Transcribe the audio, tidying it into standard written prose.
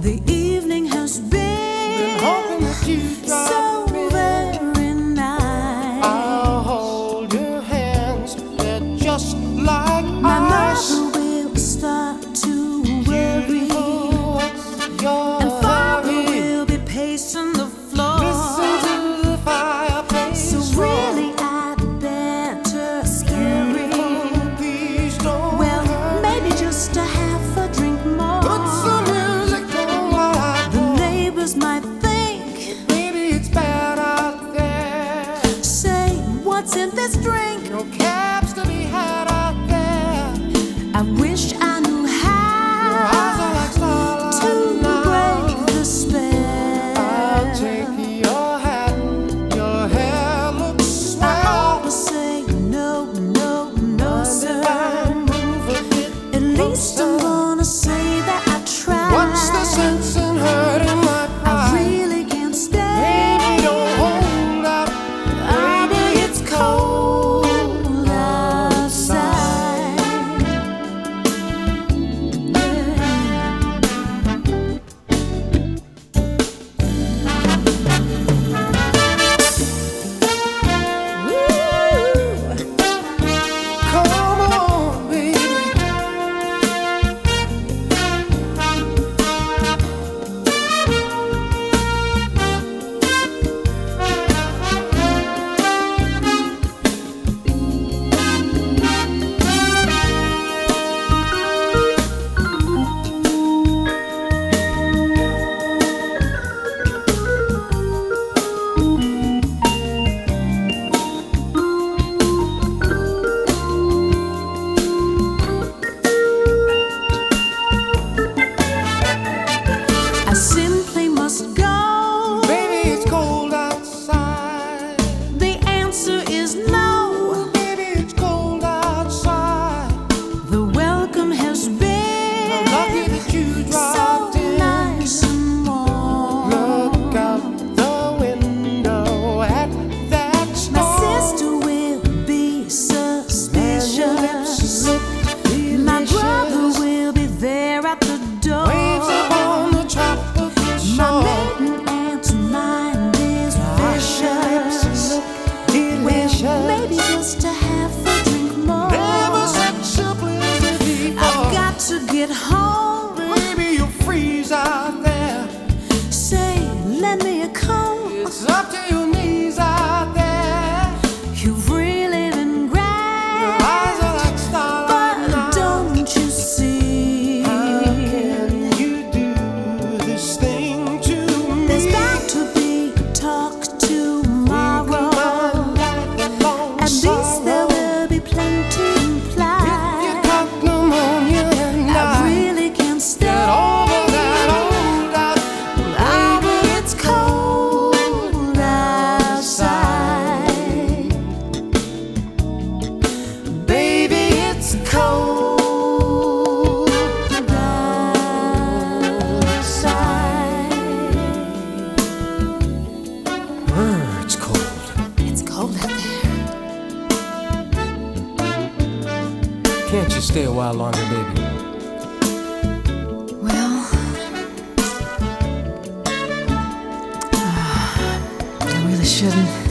The evening has been hoping that you so drop in. very nice. I'll hold your hands, they're just like My ice. mother will start to worry, Beautiful, what's your and Father hurry? will be pacing the floor. Listen to the fireplace So roar. really I'd better scary. Beautiful, please don't Well, hurry. maybe just a half a drink more. Put some music on while I The pour. neighbors might think, Maybe it's bad out there. say, what's in this drink? No cabs to be had out there. I wish I knew Your eyes are how like starlight to now. break the spell. I'll take your hat, your hair looks I swell. always say no, no, no, Mind if I sir. move a bit At least I'm closer? gonna say that I tried. What's the sense in hurting my I pride? really can't stay. Baby, don't hold out. Baby, it's cold outside. Come on, baby. I simply must go. Baby, it's cold outside. The answer is no. Baby, it's cold outside. The welcome has I'm been lucky that you so dropped in. nice and warm. Look out the window at that My storm. sister will be And your lips suspicious. look My brother delicious. will be there at the door. Waves upon the tropical My shore. maiden aunt's mind is Our ships vicious. look Well, maybe delicious. just a half a drink more. Never such a blizzard before. I've got to get home. Baby, you'll freeze out there. Say, lend me a comb. It's up to your knees out there. You've really been Your grand, eyes are like starlight but now. don't you see? How can you do this thing to me? There's bound to be talk tomorrow. At least there will be plenty If you implied. got pneumonia and I I really can't stay. get over that old out. Baby, it's cold outside. Baby, it's cold outside. It's cold. It's cold out there. Can't you stay a while longer, baby? Well, I really shouldn't.